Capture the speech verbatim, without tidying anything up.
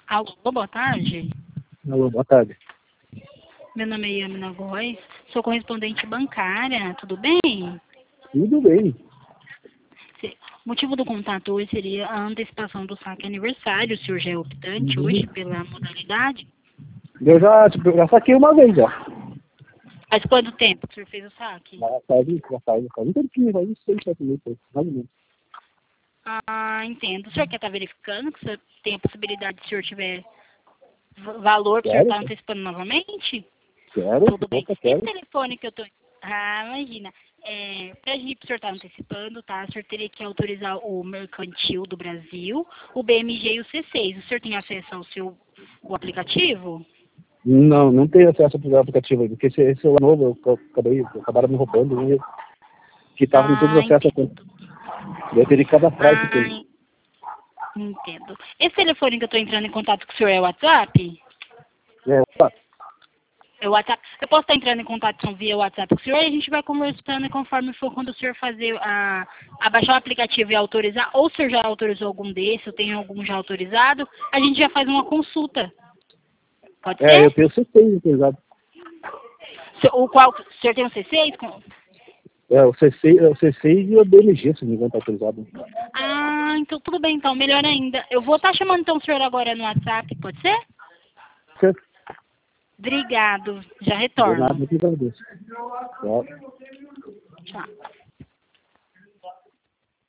Alô, boa tarde. Alô, boa tarde. Meu nome é Yamina Góes, sou correspondente bancária, tudo bem? Tudo bem. Se- O motivo do contato hoje seria a antecipação do saque aniversário. O senhor já é optante Uhum. hoje pela modalidade? Eu já, tipo, já saquei uma vez já. Faz quanto tempo que o senhor fez o saque? Já faz, já faz, já faz um tempinho, faz uns seis, sete meses, mais ou menos. Ah, entendo. O senhor quer estar verificando que o senhor tem a possibilidade, se o senhor tiver v- valor, que o senhor Quero, está antecipando novamente? quero, Tudo bem. opa, Esse quero. telefone que eu tô. Ah, imagina. É, pra gente, o senhor estar antecipando, tá? O senhor teria que autorizar o Mercantil do Brasil, o B M G e o C seis. O senhor tem acesso ao seu o aplicativo? Não, não tenho acesso ao aplicativo aí, porque esse, esse celular novo, eu, eu acabei, acabaram me roubando, né? Que tava com todos Ah, os acessos a entendo. conta. Eu teria que cadastrar esse Ah, tempo. en- entendo. Esse telefone que eu estou entrando em contato com o senhor é o WhatsApp? É, opa, É o WhatsApp. Eu posso estar entrando em contato via WhatsApp com o senhor e a gente vai conversando e conforme for quando o senhor fazer a, a baixar o aplicativo e autorizar, ou o senhor já autorizou algum desse, ou tem algum já autorizado, a gente já faz uma consulta. Pode é, eu ser? tenho C seis, exato. Se- O qual, o senhor tem um C seis? Com- É, o C seis, é, o C seis e o B M G, se não me engano, tá autorizado. Ah, então tudo bem, então, melhor ainda. Eu vou estar chamando então o senhor agora no WhatsApp, pode ser? Certo? Obrigado, já De nada, retorno. muito agradeço. Tchau. Tchau.